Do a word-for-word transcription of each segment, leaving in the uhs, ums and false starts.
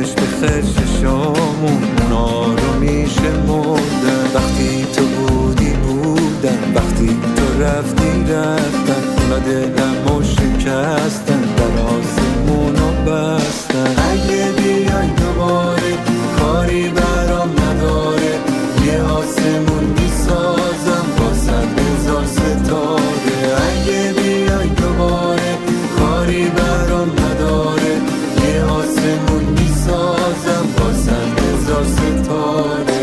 یادش به خششامون اونا رو میشه مردن. وقتی تو بودی بودن، وقتی تو رفتی رفتن، اونا دلمو شکستن، در آسمونو بستن. اگه بیای دوباره کاری برام نداره، یه آسمون میسازم با صد هزار ستاره. اگه بیای دوباره کاری برام نداره، یه آسمون میسازم با صد هزار ستاره.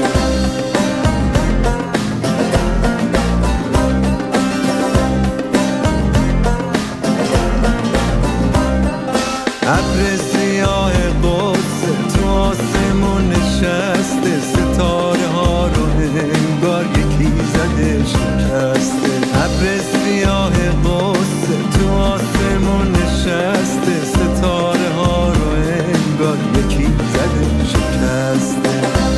ابر سیاه قدس تو آسمون نشسته، ستاره ها رو انگار یکی زده شکسته. ابر سیاه قدس تو آسمون نشسته، ستاره ها رو انگار یکی زده شکسته.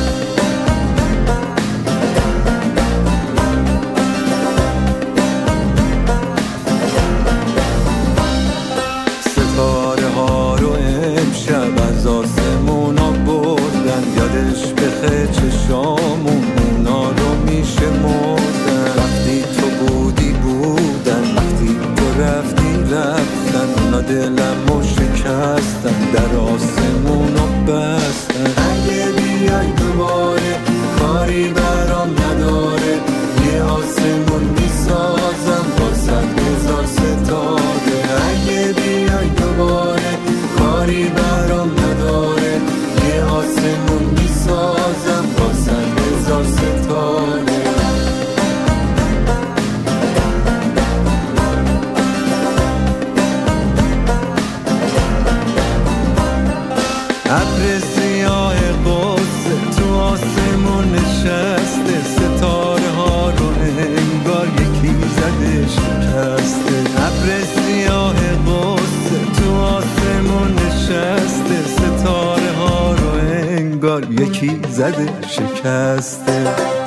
ستاره ها رو امشب از آسمونا بردن، یادش بخیر چشامون اونا رو میشه مردن. وقتی تو بودی بودن، وقتی تو رفتی رفتن، اونا دلمو شکستن، در آسمونو بستن. اگه بیای دوباره کاری برام نداره، یه آسمون میسازم با صد هزار ستاره. اگه بیای دوباره کاری برام نداره، یه آسمون میسازم با صد هزار ستاره. ابر سیاه قدس تو آسمون نشسته، ستاره ها رو انگار یکی زده شکسته. ابر سیاه قدس تو آسمون نشسته، ستاره ها رو انگار یکی زده شکسته.